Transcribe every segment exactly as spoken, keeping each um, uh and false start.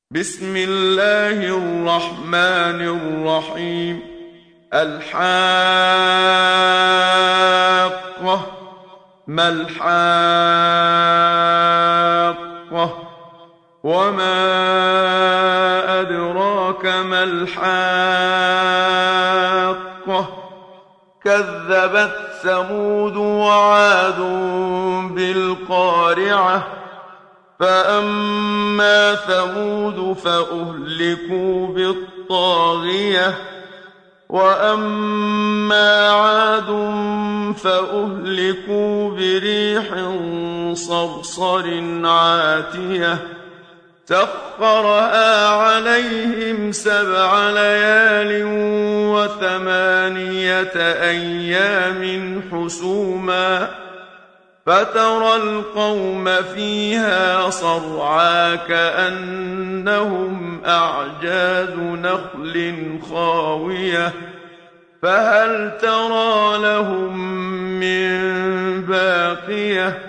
بسم الله الرحمن الرحيم. الحاقة. ما الحاقة؟ وما أدراك ما الحاقة؟ كذبت ثمود وعاد بالقارعة. فأما ثمود فأهلكوا بالطاغية، وأما عاد فأهلكوا بريح صرصر عاتية سخرها عليهم سبع ليال وثمانية أيام حسوما، فترى القوم فيها صرعى كأنهم أعجاز نخل خاوية، فهل ترى لهم من باقية؟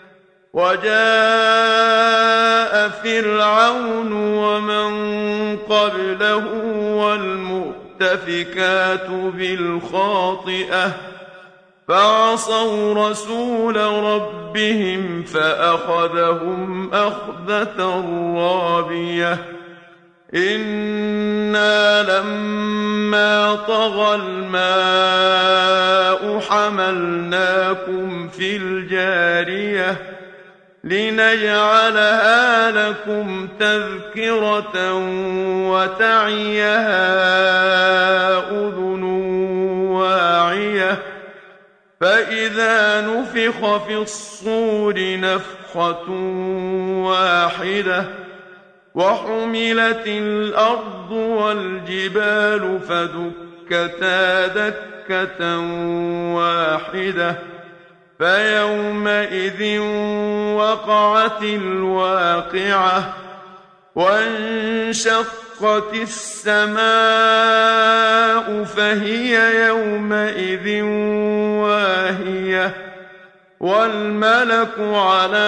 وجاء فرعون ومن قبله والمؤتفكات بالخاطئة فعصوا رسول ربهم فأخذهم أخذة رابية. إنا لما طغى الماء حملناكم في الجارية لنجعلها لكم تذكرة وتعيها أذن واعية. فإذا نفخ في الصور نفخة واحدة وحملت الأرض والجبال فدكتا دكة واحدة فيومئذ وقعت الواقعة. وانشقت السماء فهي يومئذ واهية، والملك على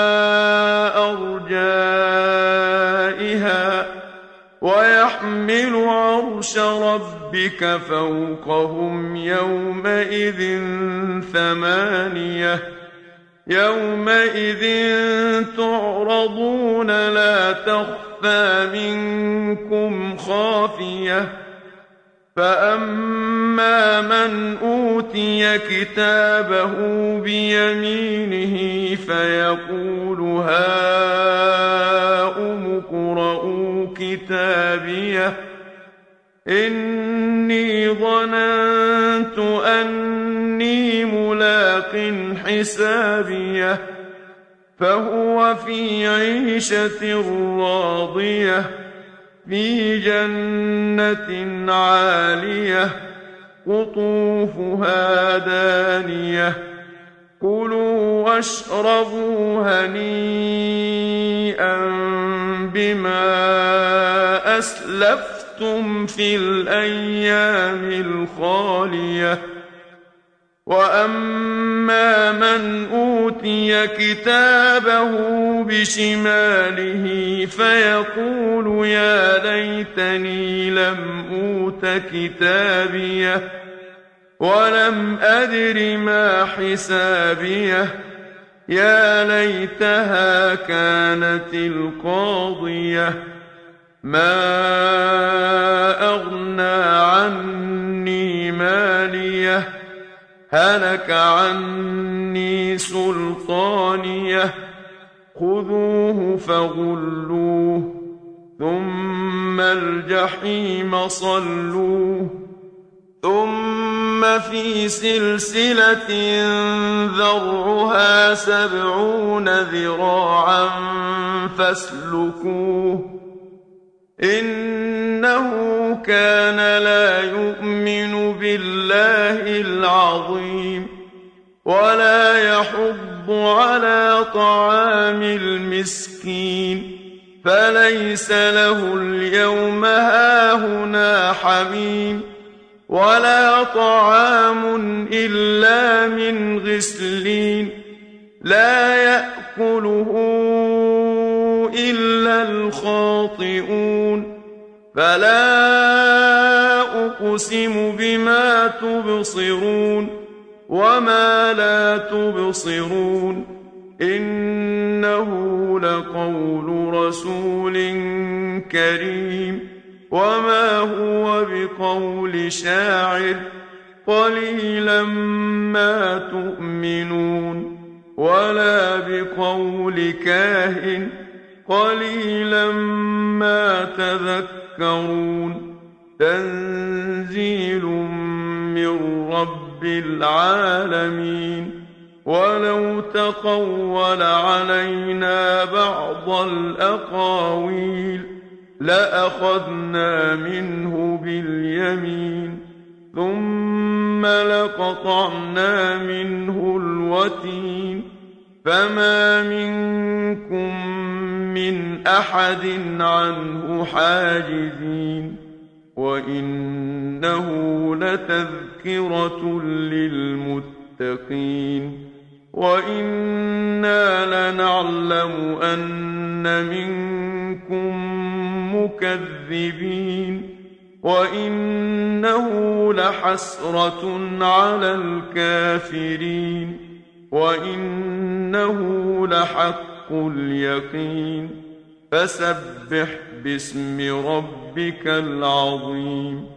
أرجائها ويحمل عرش ربك فوقهم يومئذ ثمانية. يومئذ تعرضون لا تخفى منكم خافية. فأما من أوتي كتابه بيمينه فيقول هاؤم اقرءوا كتابيه إني ظننت أني ملاق حسابيه. فهو في عيشة راضية في جنة عالية قطوفها دانية. كلوا واشربوا هنيئا بما أسلفتم في الأيام الخالية. وأما من أوتي كتابه بشماله فيقول يا ليتني لم أوت كتابيه ولم أدر ما حسابيه. يا ليتها كانت القاضية ما أغنى عني ماليه هلك عني سلطانيه. خذوه فغلوه ثم الجحيم صلوه ثم في سلسلة ذرعها سبعون ذراعا فاسلكوه. إنه كان لا يؤمن بالله العظيم ولا يحض على طعام المسكين فليس له اليوم هاهنا حميم ولا طعام إلا من غسلين لا يأكله إلا الخاطئون خاطئون فلا أقسم بما تبصرون وما لا تبصرون إنه لقول رسول كريم وما هو بقول شاعر قليلا ما تؤمنون ولا بقول كاهن قليلا ما تذكرون تنزيل من رب العالمين ولو تقول علينا بعض الأقاويل لأخذنا منه باليمين ثم لقطعنا منه الوتين فما منكم من أحد عنه حاجزين وإنه لتذكرة للمتقين وإنا لنعلم أن منكم مكذبين وإنه لحسرة على الكافرين وإنه لحق اليقين فسبح باسم ربك العظيم